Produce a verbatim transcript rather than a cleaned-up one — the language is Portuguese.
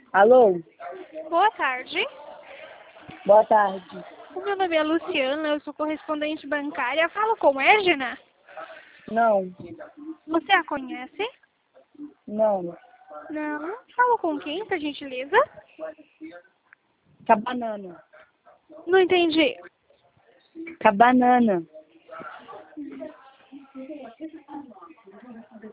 Alô? Boa tarde. Boa tarde. O meu nome é Luciana, eu sou correspondente bancária. Falo com Edna? Não. Você a conhece? Não. Não. Falo com quem, por gentileza? Com a banana. Não entendi. Com a banana.